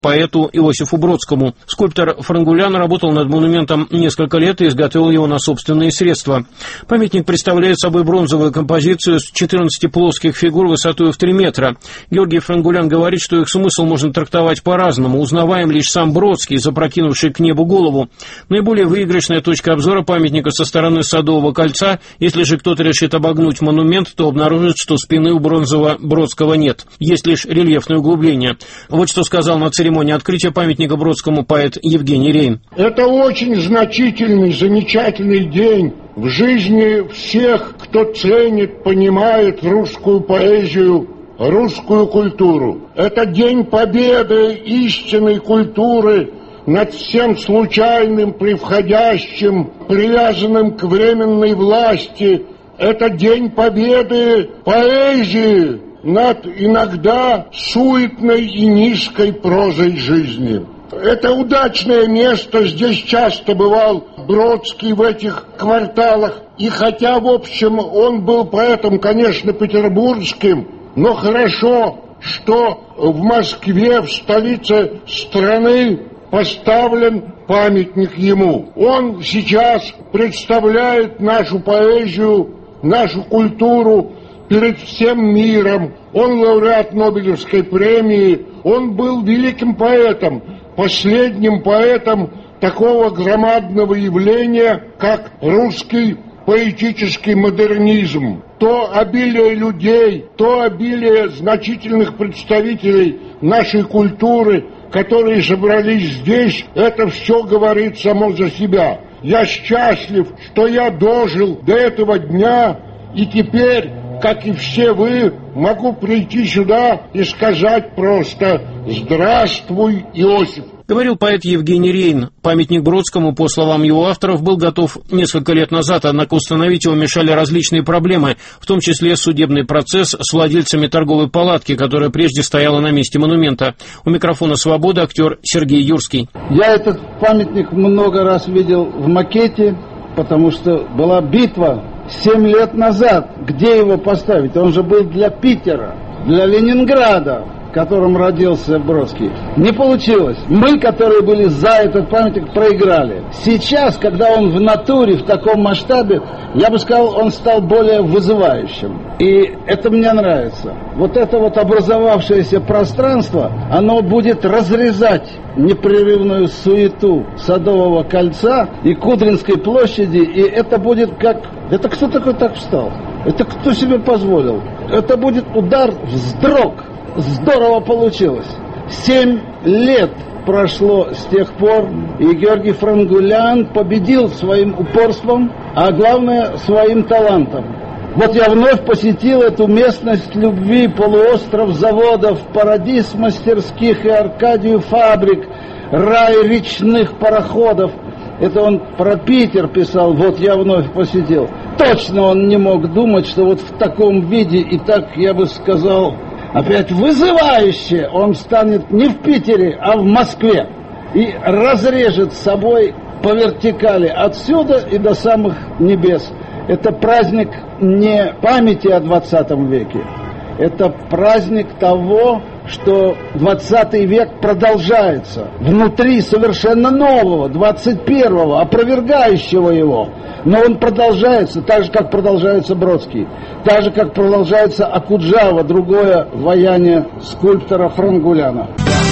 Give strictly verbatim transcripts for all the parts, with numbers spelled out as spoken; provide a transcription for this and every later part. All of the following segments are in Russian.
поэту Иосифу Бродскому. Скульптор Франгулян работал над монументом несколько лет и изготовил его на собственные средства. Памятник представляет собой бронзовую композицию с четырнадцати плоских фигур высотой в три метра. Георгий Франгулян говорит, что их смысл можно трактовать по-разному. Узнаваем лишь сам Бродский, запрокинувший к небу голову. Наиболее выигрышная точка обзора памятника со стороны Садового кольца. Если же кто-то решит обогнуть монумент, то обнаружит, что спины у бронзового Бродского нет. Есть лишь рельефное углубление. Вот что сказал на церемонии открытия памятника Бродскому поэт Евгений Рейн. Это очень значительный, замечательный день в жизни всех, кто ценит, понимает русскую поэзию, русскую культуру. Это день победы истинной культуры над всем случайным, превходящим, привязанным к временной власти. Это день победы поэзии над иногда суетной и низкой прозой жизни. Это удачное место, здесь часто бывал Бродский в этих кварталах. И хотя, в общем, он был поэтом, конечно, петербургским, но хорошо, что в Москве, в столице страны, поставлен памятник ему. Он сейчас представляет нашу поэзию, нашу культуру перед всем миром. Он лауреат Нобелевской премии, он был великим поэтом, последним поэтом такого громадного явления, как русский поэтический модернизм. То обилие людей, то обилие значительных представителей нашей культуры, которые собрались здесь, это все говорит само за себя. Я счастлив, что я дожил до этого дня, и теперь, как и все вы, могу прийти сюда и сказать просто «Здравствуй, Иосиф». Говорил поэт Евгений Рейн. Памятник Бродскому, по словам его авторов, был готов несколько лет назад, однако установить его мешали различные проблемы, в том числе судебный процесс с владельцами торговой палатки, которая прежде стояла на месте монумента. У микрофона «Свобода» актер Сергей Юрский. Я этот памятник много раз видел в макете, потому что была битва семь лет назад. Где его поставить? Он же был для Питера, для Ленинграда, в котором родился Бродский. Не получилось. Мы, которые были за этот памятник, проиграли. Сейчас, когда он в натуре, в таком масштабе, я бы сказал, он стал более вызывающим. И это мне нравится. Вот это вот образовавшееся пространство, оно будет разрезать непрерывную суету Садового кольца и Кудринской площади, и это будет как... Это кто такой так встал? Это кто себе позволил? Это будет удар вздрог. Здорово получилось. Семь лет прошло с тех пор, и Георгий Франгулян победил своим упорством, а главное, своим талантом. Вот я вновь посетил эту местность любви, полуостров заводов, парадиз мастерских и Аркадию фабрик, рай речных пароходов. Это он про Питер писал, вот я вновь посетил. Точно он не мог думать, что вот в таком виде, и так, я бы сказал, опять вызывающе, он станет не в Питере, а в Москве. И разрежет с собой по вертикали отсюда и до самых небес. Это праздник не памяти о двадцатом веке. Это праздник того, что двадцатый век продолжается. Внутри совершенно нового, двадцать первого, опровергающего его. Но он продолжается, так же, как продолжается Бродский. Так же, как продолжается Окуджава, другое вояние скульптора Франгуляна.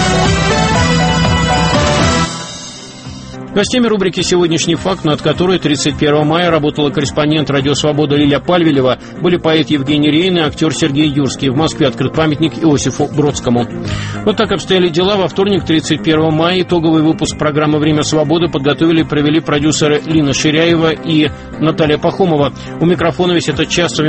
Гостями рубрики «Сегодняшний факт», над которой тридцать первого мая работала корреспондент «Радио Свобода» Лиля Пальвелева, были поэт Евгений Рейн и актер Сергей Юрский. В Москве открыт памятник Иосифу Бродскому. Вот так обстояли дела. Во вторник, тридцать первого мая, итоговый выпуск программы «Время свободы» подготовили и провели продюсеры Лина Ширяева и Наталья Пахомова. У микрофона весь этот час